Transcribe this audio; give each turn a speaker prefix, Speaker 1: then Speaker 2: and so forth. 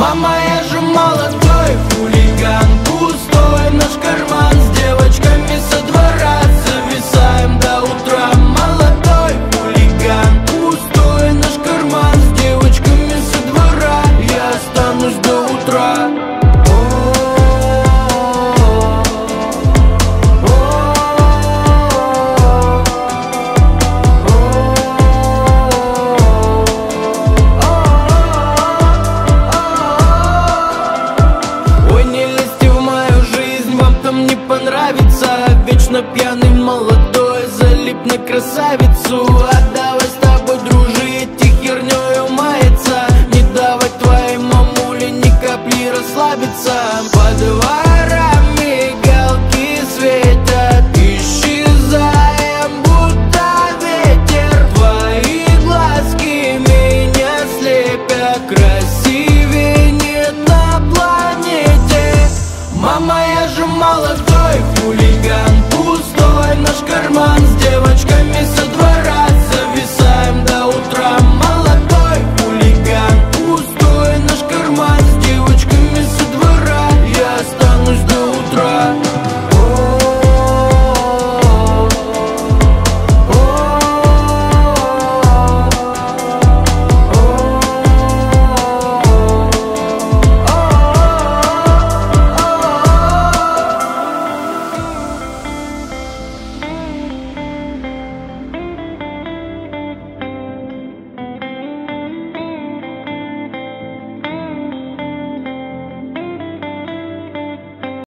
Speaker 1: Мама, я же молодой хулиган, пустой наш карман, с девочками со двора зависаем до утра. Молодой хулиган, пустой наш карман, с девочками со двора я останусь до утра. Не понравится, вечно пьяный молодой залип на красавицу. Отдавай с тобой дружить и хернёю маяться, не давай твоей мамуле ни капли расслабиться. По 2 раза